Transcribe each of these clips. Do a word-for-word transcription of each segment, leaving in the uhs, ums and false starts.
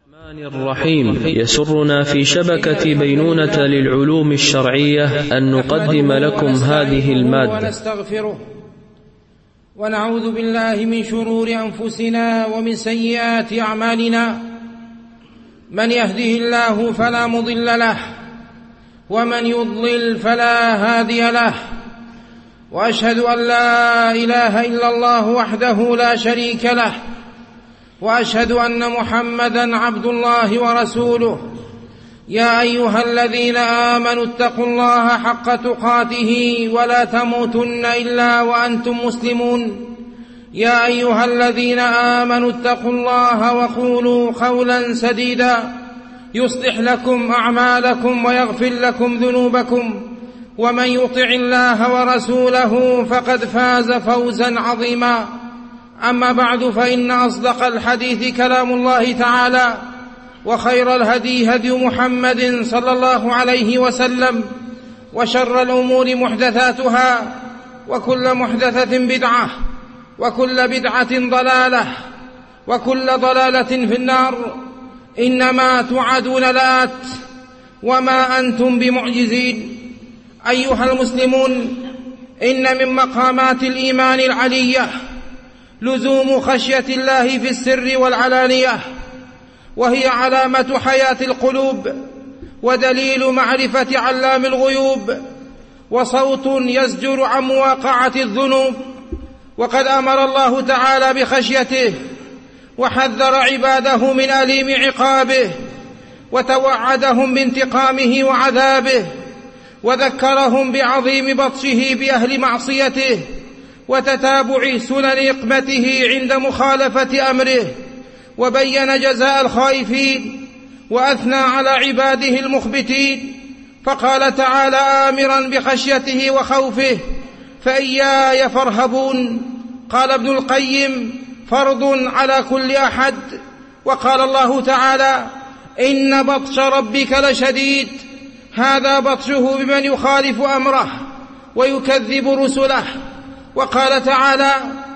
الرحمن الرحيم. يسرنا في شبكة بينونة للعلوم الشرعية أن نقدم لكم هذه المادة. ونستغفره ونعوذ بالله من شرور أنفسنا ومن سيئات أعمالنا، من يهده الله فلا مضل له ومن يضلل فلا هادي له، وأشهد أن لا إله إلا الله وحده لا شريك له، وأشهد أن محمدًا عبد الله ورسوله. يا أيها الذين آمنوا اتقوا الله حق تقاته ولا تموتن إلا وأنتم مسلمون. يا أيها الذين آمنوا اتقوا الله وقولوا قولا سديدا يصلح لكم أعمالكم ويغفر لكم ذنوبكم، ومن يطع الله ورسوله فقد فاز فوزا عظيما. أما بعد، فإن أصدق الحديث كلام الله تعالى، وخير الهدي هدي محمد صلى الله عليه وسلم، وشر الأمور محدثاتها، وكل محدثة بدعة، وكل بدعة ضلالة، وكل ضلالة في النار. إنما توعدون لآت وما أنتم بمعجزين. أيها المسلمون، إن من مقامات الإيمان العلية لزوم خشية الله في السر والعلانية، وهي علامة حياة القلوب ودليل معرفة علام الغيوب، وصوت يزجر عن مواقعة الذنوب. وقد أمر الله تعالى بخشيته، وحذر عباده من أليم عقابه، وتوعدهم بانتقامه وعذابه، وذكرهم بعظيم بطشه بأهل معصيته، وتتابع سنن نقمته عند مخالفة أمره، وبين جزاء الخائفين، وأثنى على عباده المخبتين، فقال تعالى آمرا بخشيته وخوفه: فإياي فارهبون. قال ابن القيم: فرض على كل أحد. وقال الله تعالى: إن بطش ربك لشديد. هذا بطشه بمن يخالف أمره ويكذب رسله. وقال تعالى: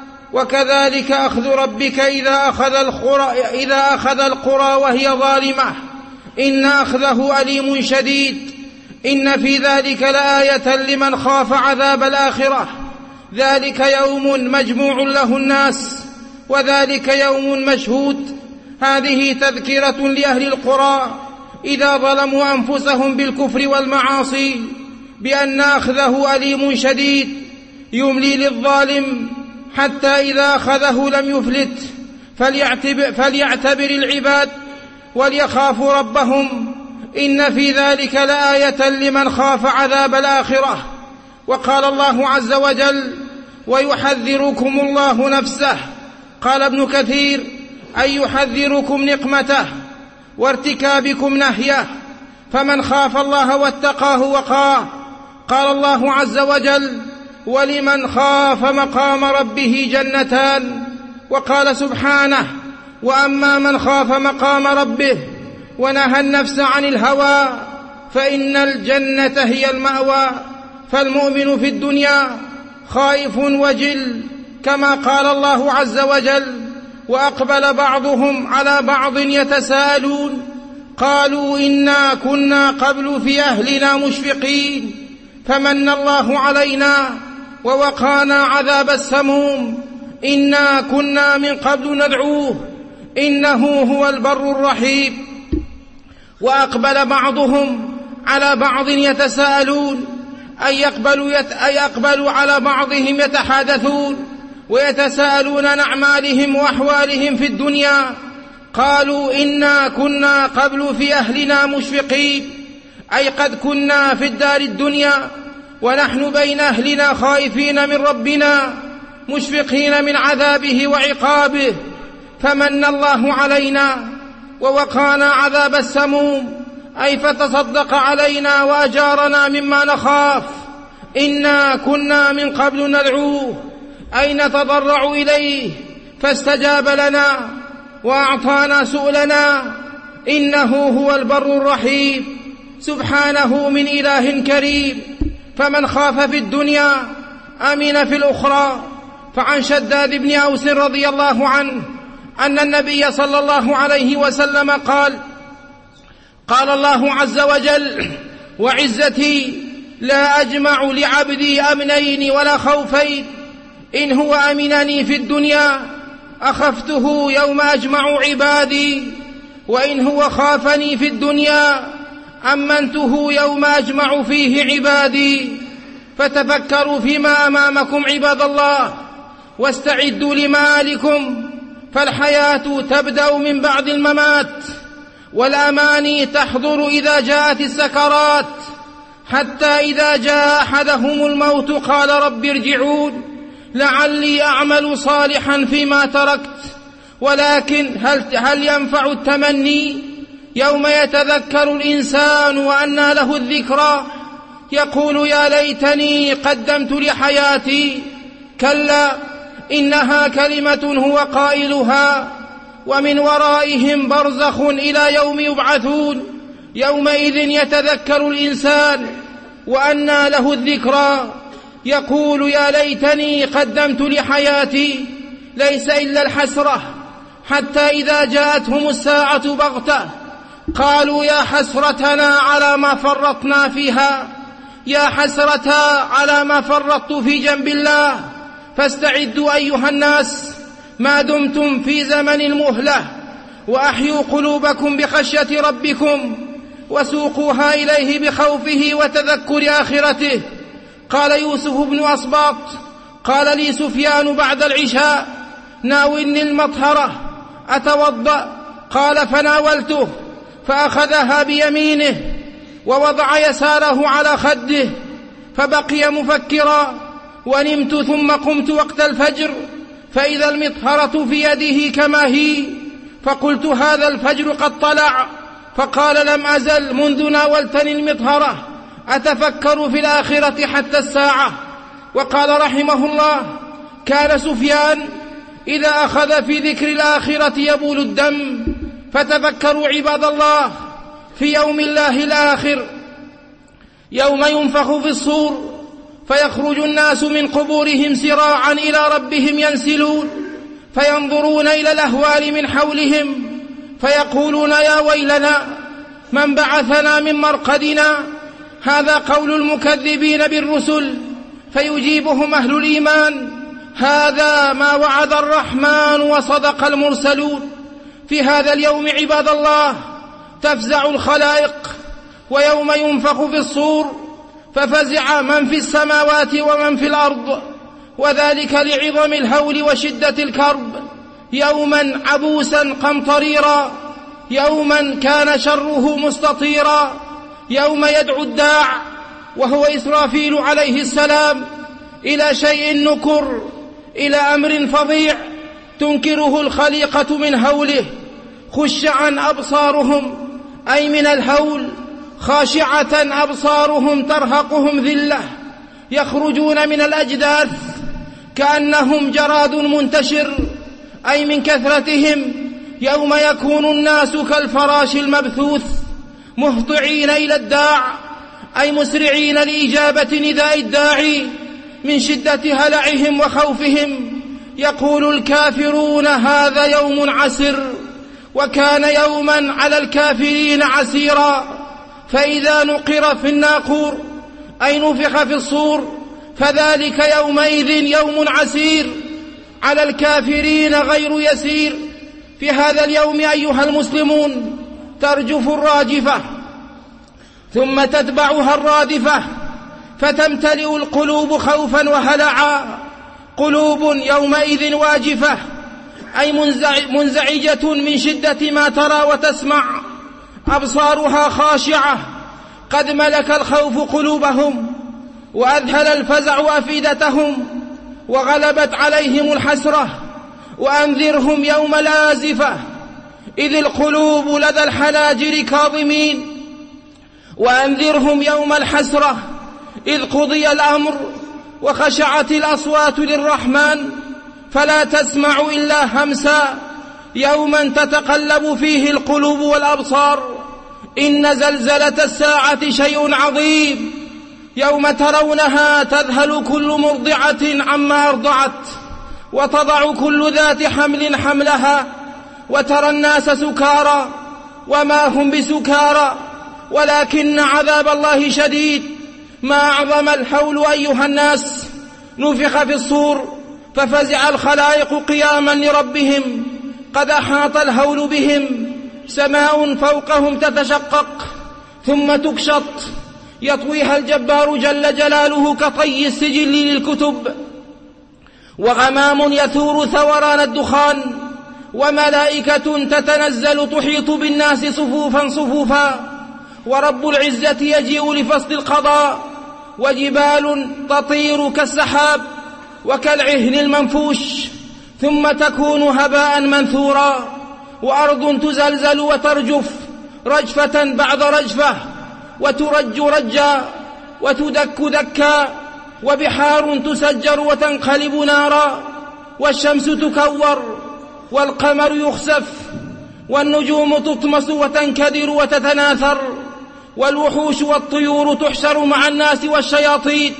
وكذلك أخذ ربك إذا أخذ القرى, إذا أخذ القرى وهي ظالمة إن أخذه أليم شديد. إن في ذلك لآية لمن خاف عذاب الآخرة. ذلك يوم مجموع له الناس، وذلك يوم مشهود. هذه تذكرة لأهل القرى إذا ظلموا أنفسهم بالكفر والمعاصي بأن أخذه أليم شديد، يملي للظالم حتى إذا أخذه لم يفلت. فليعتبر, فليعتبر العباد وليخافوا ربهم. إن في ذلك لآية لمن خاف عذاب الآخرة. وقال الله عز وجل: ويحذركم الله نفسه. قال ابن كثير: أي يحذركم نقمته وارتكابكم نهيه. فمن خاف الله واتقاه وقاه. قال الله عز وجل: ولمن خاف مقام ربه جنتان. وقال سبحانه: وأما من خاف مقام ربه ونهى النفس عن الهوى فإن الجنة هي المأوى. فالمؤمن في الدنيا خائف وجل، كما قال الله عز وجل: وأقبل بعضهم على بعض يتساءلون قالوا إنا كنا قبل في أهلنا مشفقين فمن الله علينا ووقانا عذاب السموم إنا كنا من قبل ندعوه إنه هو البر الرحيم. وأقبل بعضهم على بعض يتساءلون أي يقبلوا, يت... أي يقبلوا على بعضهم يتحادثون ويتساءلون عن أعمالهم وأحوالهم في الدنيا. قالوا إنا كنا قبل في أهلنا مشفقين، أي قد كنا في الدار الدنيا ونحن بين أهلنا خائفين من ربنا مشفقين من عذابه وعقابه، فمن الله علينا ووقانا عذاب السموم، أي فتصدق علينا وأجارنا مما نخاف. إنا كنا من قبل ندعوه، أي نتضرع إليه فاستجاب لنا وأعطانا سؤلنا إنه هو البر الرحيم، سبحانه من إله كريم. فمن خاف في الدنيا أمن في الأخرى. فعن شداد بن أوس رضي الله عنه أن النبي صلى الله عليه وسلم قال: قال الله عز وجل: وعزتي لا أجمع لعبدي أمنين ولا خوفين، إن هو أمنني في الدنيا أخفته يوم أجمع عبادي، وإن هو خافني في الدنيا أمنته يوم أجمع فيه عبادي. فتفكروا فيما أمامكم عباد الله، واستعدوا لمآلكم، فالحياة تبدأ من بعد الممات، والأماني تحضر إذا جاءت السكرات، حتى إذا جاء أحدهم الموت قال: رب ارجعون لعلي أعمل صالحا فيما تركت. ولكن هل, هل ينفع التمني يوم يتذكر الإنسان وأنى له الذكرى؟ يقول: يا ليتني قدمت لحياتي. كلا، إنها كلمة هو قائلها، ومن ورائهم برزخ إلى يوم يبعثون. يومئذ يتذكر الإنسان وأنى له الذكرى، يقول: يا ليتني قدمت لحياتي. ليس إلا الحسرة، حتى إذا جاءتهم الساعة بغتة قالوا: يا حسرتنا على ما فرطنا فيها، يا حسرة على ما فرطت في جنب الله. فاستعدوا أيها الناس ما دمتم في زمن المهلة، وأحيوا قلوبكم بخشية ربكم، وسوقوها إليه بخوفه وتذكر آخرته. قال يوسف بن أصباط: قال لي سفيان بعد العشاء: ناولني المطهرة أتوضأ. قال: فناولته، فأخذها بيمينه ووضع يساره على خده، فبقي مفكرا. ونمت ثم قمت وقت الفجر، فإذا المطهرة في يده كما هي، فقلت: هذا الفجر قد طلع. فقال: لم أزل منذ ناولتني المطهرة أتفكر في الآخرة حتى الساعة. وقال رحمه الله: كان سفيان إذا أخذ في ذكر الآخرة يبول الدم. فتفكروا عباد الله في يوم الله الآخر، يوم ينفخ في الصور، فيخرج الناس من قبورهم سراعا إلى ربهم ينسلون، فينظرون إلى الأهوال من حولهم، فيقولون: يا ويلنا، من بعثنا من مرقدنا؟ هذا قول المكذبين بالرسل. فيجيبهم أهل الإيمان: هذا ما وعد الرحمن وصدق المرسلون. في هذا اليوم عباد الله تفزع الخلائق، ويوم ينفخ في الصور ففزع من في السماوات ومن في الأرض، وذلك لعظم الهول وشدة الكرب. يوما عبوسا قمطريرا، يوما كان شره مستطيرا، يوم يدعو الداع وهو إسرافيل عليه السلام إلى شيء نكر، إلى أمر فظيع تنكره الخليقة من هوله. خشعا أبصارهم، أي من الهول، خاشعة أبصارهم ترهقهم ذلة، يخرجون من الأجداث كأنهم جراد منتشر، أي من كثرتهم. يوم يكون الناس كالفراش المبثوث، مهطعين إلى الداع، أي مسرعين لإجابة نداء الداعي من شدة هلعهم وخوفهم. يقول الكافرون: هذا يوم عسر، وكان يوما على الكافرين عسيرا. فإذا نقر في الناقور، أي نفخ في الصور، فذلك يومئذ يوم عسير على الكافرين غير يسير. في هذا اليوم أيها المسلمون ترجف الراجفة، ثم تتبعها الرادفة، فتمتلئ القلوب خوفا وهلعا. قلوب يومئذ واجفة، أي منزعجة من شدة ما ترى وتسمع. أبصارها خاشعة، قد ملك الخوف قلوبهم، وأذهل الفزع أفئدتهم، وغلبت عليهم الحسرة. وأنذرهم يوم الآزفة، إذ القلوب لدى الحناجر كاظمين. وأنذرهم يوم الحسرة، إذ قضي الأمر وخشعت الأصوات للرحمن، فلا تسمع إلا همسا. يوما تتقلب فيه القلوب والأبصار. إن زلزلة الساعة شيء عظيم، يوم ترونها تذهل كل مرضعة عما أرضعت، وتضع كل ذات حمل حملها، وترى الناس سكارى وما هم بسكارى ولكن عذاب الله شديد. ما أعظم الحول أيها الناس. نفخ في الصور ففزع الخلائق قياما لربهم، قد أحاط الهول بهم، سماء فوقهم تتشقق ثم تكشط يطويها الجبار جل جلاله كطي السجل للكتب، وغمام يثور ثوران الدخان، وملائكة تتنزل تحيط بالناس صفوفا صفوفا، ورب العزة يجيء لفصل القضاء، وجبال تطير كالسحاب وكالعهن المنفوش ثم تكون هباء منثورا، وأرض تزلزل وترجف رجفة بعد رجفة، وترج رجا وتدك دكا، وبحار تسجر وتنقلب نارا، والشمس تكور والقمر يخسف، والنجوم تطمس وتنكدر وتتناثر، والوحوش والطيور تحشر مع الناس والشياطين،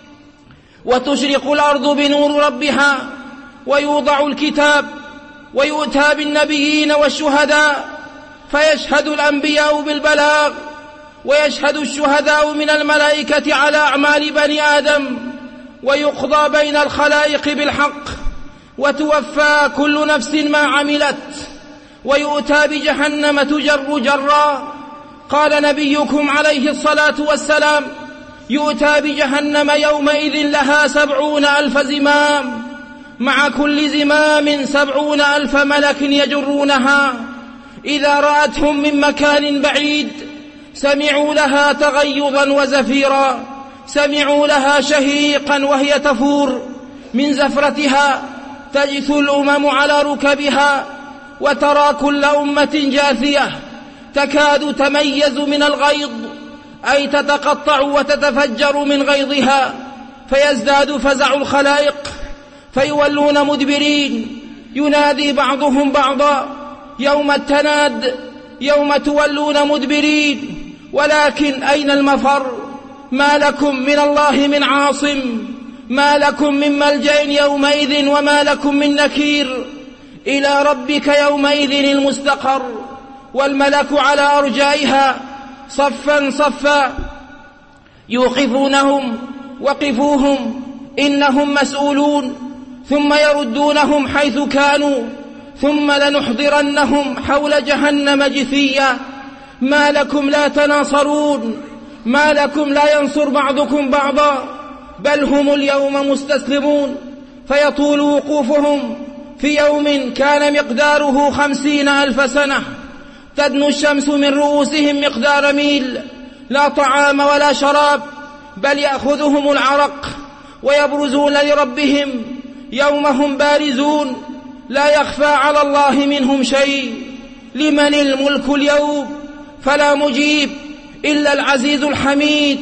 وتشرق الأرض بنور ربها، ويوضع الكتاب، ويؤتى بالنبيين والشهداء، فيشهد الأنبياء بالبلاغ، ويشهد الشهداء من الملائكة على أعمال بني آدم، ويقضى بين الخلائق بالحق، وتوفى كل نفس ما عملت، ويؤتى بجهنم تجر جرا. قال نبيكم عليه الصلاة والسلام: يؤتى بجهنم يومئذ لها سبعون ألف زمام، مع كل زمام سبعون ألف ملك يجرونها، إذا رأتهم من مكان بعيد سمعوا لها تغيظا وزفيرا، سمعوا لها شهيقا وهي تفور من زفرتها، تجثو الأمم على ركبها، وترى كل أمة جاثية تكاد تميز من الغيظ، أي تتقطع وتتفجر من غيظها، فيزداد فزع الخلائق فيولون مدبرين، ينادي بعضهم بعضا: يوم التناد، يوم تولون مدبرين، ولكن أين المفر؟ ما لكم من الله من عاصم، ما لكم من ملجأ يومئذ، وما لكم من نكير، إلى ربك يومئذ المستقر. والملك على أرجائها صفا صفا يوقفونهم: وقفوهم إنهم مسؤولون، ثم يردونهم حيث كانوا، ثم لنحضرنهم حول جهنم جثيا. ما لكم لا تناصرون؟ ما لكم لا ينصر بعضكم بعضا؟ بل هم اليوم مستسلمون. فيطول وقوفهم في يوم كان مقداره خمسين ألف سنة، تدنو الشمس من رؤوسهم مقدار ميل، لا طعام ولا شراب، بل يأخذهم العرق، ويبرزون لربهم يوم هم بارزون، لا يخفى على الله منهم شيء. لمن الملك اليوم؟ فلا مجيب إلا العزيز الحميد،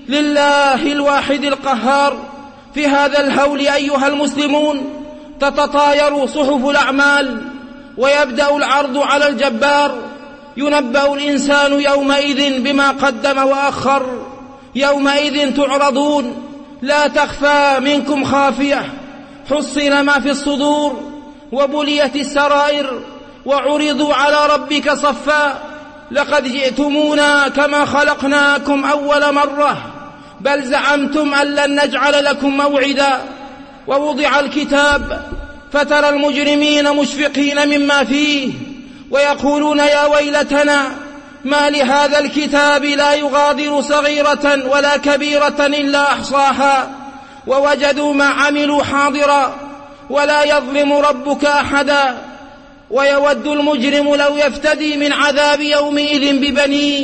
لله الواحد القهار. في هذا الهول أيها المسلمون تتطاير صحف الأعمال، ويبدأ العرض على الجبار، ينبأ الإنسان يومئذ بما قدم وأخر. يومئذ تعرضون لا تخفى منكم خافية، حصن ما في الصدور، وبليت السرائر، وعرضوا على ربك صفا: لقد جئتمونا كما خلقناكم أول مرة، بل زعمتم أن لن نجعل لكم موعدا. ووضع الكتاب فترى المجرمين مشفقين مما فيه، ويقولون: يا ويلتنا، ما لهذا الكتاب لا يغادر صغيرة ولا كبيرة إلا أحصاها، ووجدوا ما عملوا حاضرا، ولا يظلم ربك أحدا. ويود المجرم لو يفتدي من عذاب يومئذ ببنيه،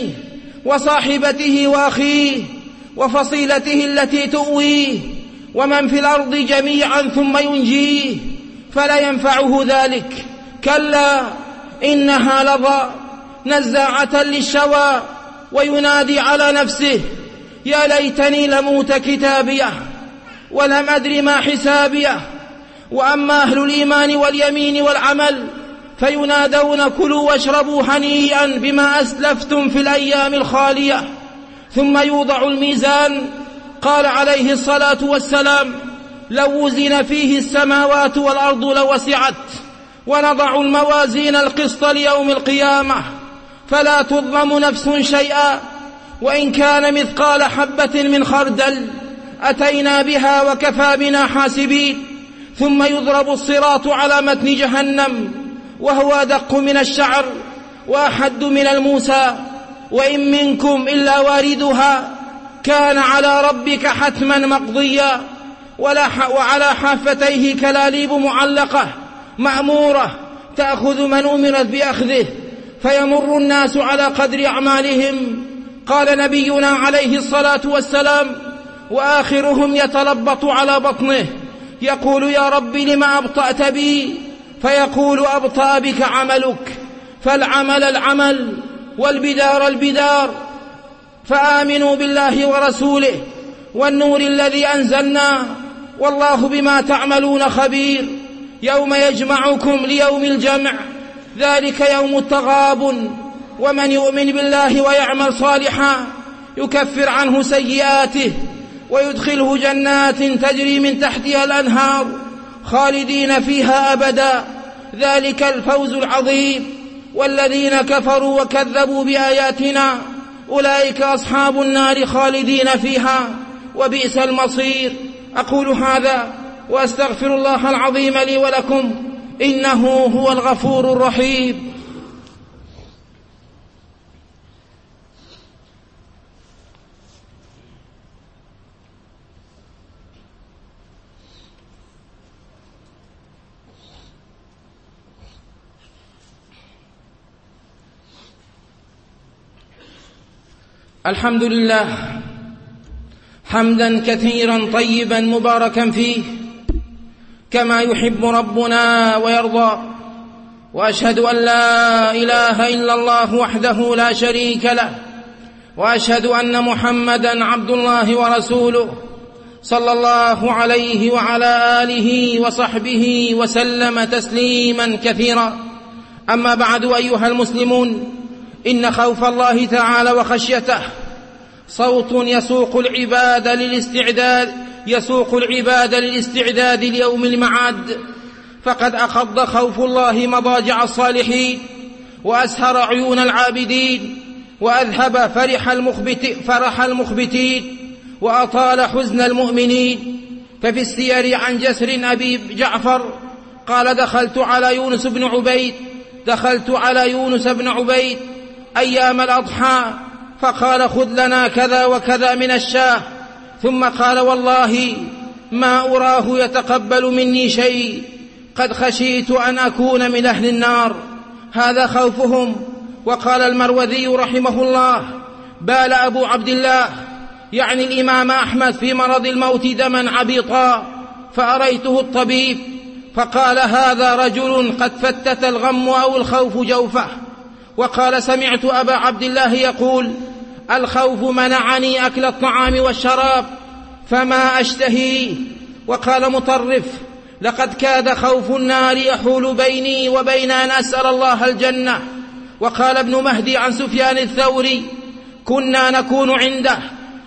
وصاحبته وأخيه، وفصيلته التي تؤويه، ومن في الأرض جميعا ثم ينجيه، فلا ينفعه ذلك. كلا إنها لظى نزاعة للشوى، وينادي على نفسه: يا ليتني لموت كتابيه، ولم أدر ما حسابيه. وأما أهل الإيمان واليمين والعمل فينادون: كلوا واشربوا هنيئا بما أسلفتم في الأيام الخالية. ثم يوضع الميزان. قال عليه الصلاة والسلام: لو وزن فيه السماوات والأرض لوسعت، ونضع الموازين القسط ليوم القيامة فلا تظلم نفس شيئا وإن كان مثقال حبة من خردل أتينا بها وكفى بنا حاسبين. ثم يضرب الصراط على متن جهنم وهو أدق من الشعر وأحد من الموسى، وإن منكم إلا واردها كان على ربك حتما مقضيا. وعلى حافتيه كلاليب معلقة مأمورة تأخذ من أمرت بأخذه، فيمر الناس على قدر أعمالهم. قال نبينا عليه الصلاة والسلام: وآخرهم يتلبط على بطنه يقول: يا رب لم أبطأت بي؟ فيقول: أبطأ بك عملك. فالعمل العمل والبدار البدار. فآمنوا بالله ورسوله والنور الذي أنزلنا والله بما تعملون خبير. يوم يجمعكم ليوم الجمع ذلك يوم التغابن. ومن يؤمن بالله ويعمل صالحا يكفر عنه سيئاته ويدخله جنات تجري من تحتها الأنهار خالدين فيها أبدا، ذلك الفوز العظيم. والذين كفروا وكذبوا بآياتنا أولئك أصحاب النار خالدين فيها وبئس المصير. أقول هذا وأستغفر الله العظيم لي ولكم إنه هو الغفور الرحيم. الحمد لله حمدا كثيرا طيبا مباركا فيه كما يحب ربنا ويرضى. وأشهد أن لا إله إلا الله وحده لا شريك له، وأشهد أن محمدا عبد الله ورسوله صلى الله عليه وعلى آله وصحبه وسلم تسليما كثيرا. أما بعد، أيها المسلمون، إن خوف الله تعالى وخشيته صوت يسوق العباد للاستعداد يسوق العباد للاستعداد ليوم المعاد. فقد أخض خوف الله مضاجع الصالحين وأسهر عيون العابدين وأذهب فرح المخبت فرح المخبتين وأطال حزن المؤمنين. ففي السير عن جسر أبي جعفر قال: دخلت على يونس بن عبيد دخلت على يونس بن عبيد أيام الأضحى فقال: خذ لنا كذا وكذا من الشاه. ثم قال: والله ما أراه يتقبل مني شيء، قد خشيت أن أكون من أهل النار. هذا خوفهم. وقال المروذي رحمه الله: بال أبو عبد الله يعني الإمام أحمد في مرض الموت دما عبيطا، فأريته الطبيب فقال: هذا رجل قد فتت الغم أو الخوف جوفه. وقال: سمعت أبا عبد الله يقول: الخوف منعني أكل الطعام والشراب فما أشتهيه. وقال مطرف: لقد كاد خوف النار يحول بيني وبين أن أسأل الله الجنة. وقال ابن مهدي عن سفيان الثوري: كنا نكون عنده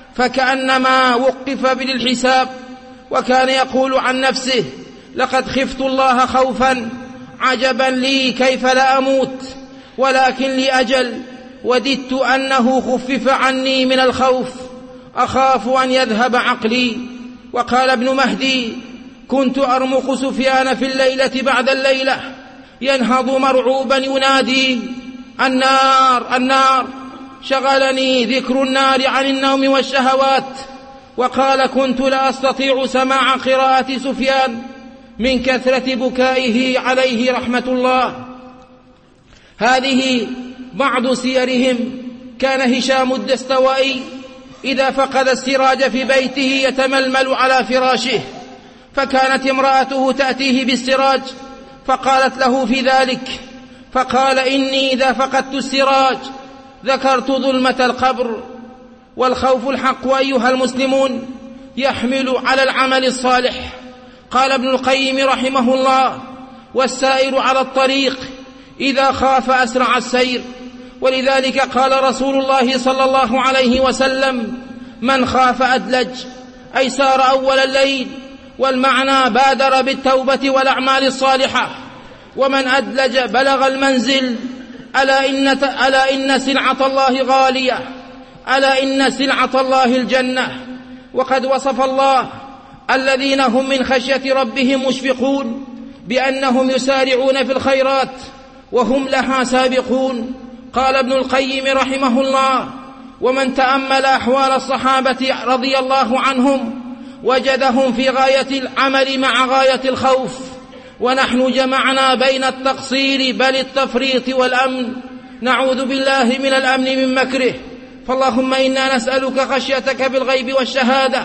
فكأنما وقف بالحساب، وكان يقول عن نفسه: لقد خفت الله خوفا عجبا لي كيف لا أموت، ولكن لي أجل وددت أنه خفف عني من الخوف، أخاف أن يذهب عقلي. وقال ابن مهدي: كنت أرمق سفيان في الليلة بعد الليلة ينهض مرعوبا ينادي: النار النار، شغلني ذكر النار عن النوم والشهوات. وقال: كنت لا أستطيع سماع قراءة سفيان من كثرة بكائه عليه رحمة الله. هذه بعض سيرهم. كان هشام الدستوائي إذا فقد السراج في بيته يتململ على فراشه، فكانت امرأته تأتيه بالسراج فقالت له في ذلك، فقال: إني إذا فقدت السراج ذكرت ظلمة القبر. والخوف الحق أيها المسلمون يحمل على العمل الصالح. قال ابن القيم رحمه الله: والسائر على الطريق إذا خاف أسرع السير. ولذلك قال رسول الله صلى الله عليه وسلم: من خاف أدلج، أي سار أول الليل. والمعنى بادر بالتوبة والأعمال الصالحة. ومن أدلج بلغ المنزل. ألا إن, ألا إن سلعة الله غالية، ألا إن سلعة الله الجنة. وقد وصف الله الذين هم من خشية ربهم مشفقون بأنهم يسارعون في الخيرات وهم لها سابقون. قال ابن القيم رحمه الله: ومن تأمل أحوال الصحابة رضي الله عنهم وجدهم في غاية العمل مع غاية الخوف، ونحن جمعنا بين التقصير بل التفريط والأمن، نعوذ بالله من الأمن من مكره. فاللهم إنا نسألك خشيتك في الغيب والشهادة،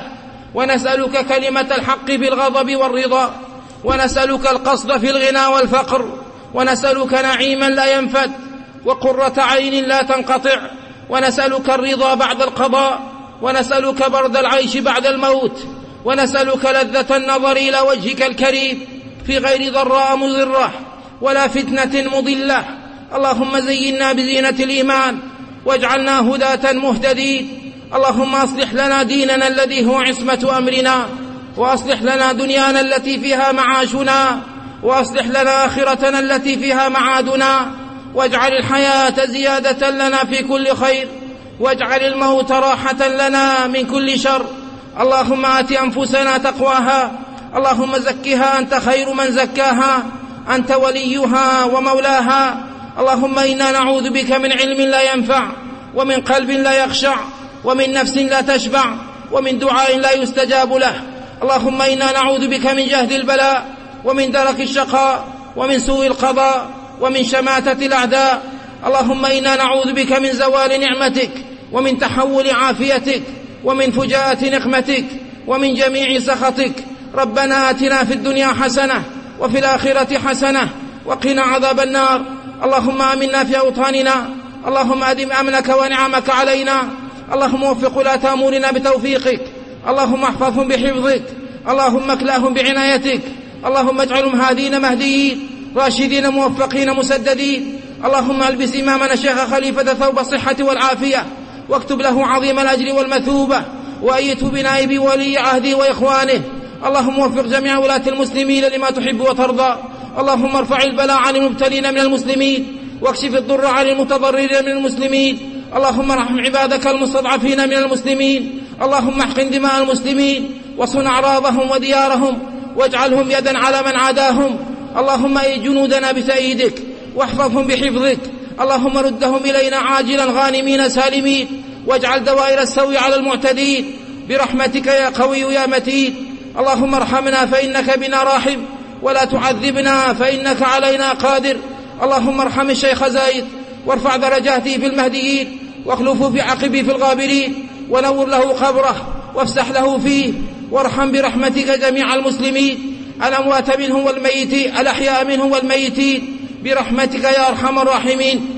ونسألك كلمة الحق في الغضب والرضا، ونسألك القصد في الغنى والفقر، ونسألك نعيما لا ينفد وقرة عين لا تنقطع، ونسألك الرضا بعد القضاء، ونسألك برد العيش بعد الموت، ونسألك لذة النظر إلى وجهك الكريم في غير ضراء مضرة ولا فتنة مضلة. اللهم زينا بزينة الإيمان واجعلنا هداة مهتدين. اللهم أصلح لنا ديننا الذي هو عصمة أمرنا، وأصلح لنا دنيانا التي فيها معاشنا، وأصلح لنا آخرتنا التي فيها معادنا، واجعل الحياة زيادة لنا في كل خير، واجعل الموت راحة لنا من كل شر. اللهم آت أنفسنا تقواها، اللهم زكها أنت خير من زكاها، أنت وليها ومولاها. اللهم إنا نعوذ بك من علم لا ينفع، ومن قلب لا يخشع، ومن نفس لا تشبع، ومن دعاء لا يستجاب له. اللهم إنا نعوذ بك من جهد البلاء، ومن درك الشقاء، ومن سوء القضاء، ومن شماتة الأعداء. اللهم إنا نعوذ بك من زوال نعمتك، ومن تحول عافيتك، ومن فجاءة نقمتك، ومن جميع سخطك. ربنا آتنا في الدنيا حسنة وفي الآخرة حسنة وقنا عذاب النار. اللهم آمنا في أوطاننا، اللهم أدم أمنك ونعمك علينا. اللهم وفق ولاة أمورنا بتوفيقك، اللهم احفظهم بحفظك، اللهم اكلاهم بعنايتك، اللهم اجعلهم هادين مهديين راشدين موفقين مسددين. اللهم البس إمامنا الشيخ خليفة ثوب الصحة والعافية، واكتب له عظيم الأجر والمثوبة، وأيته بنائب ولي عهده وإخوانه. اللهم وفق جميع ولاة المسلمين لما تحب وترضى. اللهم ارفع البلاء عن المبتلين من المسلمين، واكشف الضر عن المتضررين من المسلمين. اللهم ارحم عبادك المستضعفين من المسلمين. اللهم احقن دماء المسلمين، وصن أعراضهم وديارهم، واجعلهم يدا على من عاداهم. اللهم أي جنودنا بتأييدك، واحفظهم بحفظك. اللهم ردهم إلينا عاجلا غانمين سالمين، واجعل دوائر السوء على المعتدين برحمتك يا قوي يا متين. اللهم ارحمنا فإنك بنا راحم، ولا تعذبنا فإنك علينا قادر. اللهم ارحم الشيخ زايد، وارفع درجاته في المهديين، واخلفه في عقبه في الغابرين، ونور له قبره، وافسح له فيه، وارحم برحمتك جميع المسلمين، الأموات منهم والميتين، الأحياء منهم والميتين، برحمتك يا أرحم الراحمين.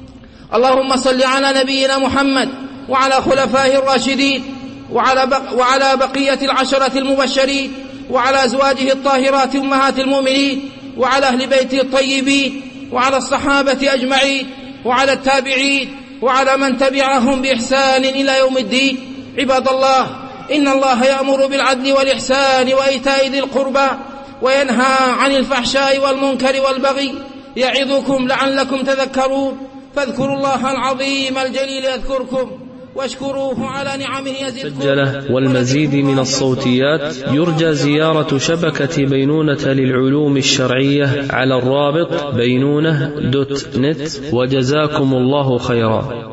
اللهم صل على نبينا محمد وعلى خلفائه الراشدين، وعلى, بق وعلى بقية العشرة المبشرين، وعلى أزواجه الطاهرات أمهات المؤمنين، وعلى أهل بيته الطيبين، وعلى الصحابة أجمعين، وعلى التابعين، وعلى من تبعهم بإحسان إلى يوم الدين. عباد الله، إن الله يأمر بالعدل والإحسان وإيتاء ذي القربى، وينهى عن الفحشاء والمنكر والبغي، يعظكم لعلكم تذكرون. فاذكروا الله العظيم الجليل يذكركم، واشكروه على نعمه يزدكم. سجله والمزيد من الصوتيات يرجى زيارة شبكة بينونة للعلوم الشرعية على الرابط بينونة دوت نت. وجزاكم الله خيرا.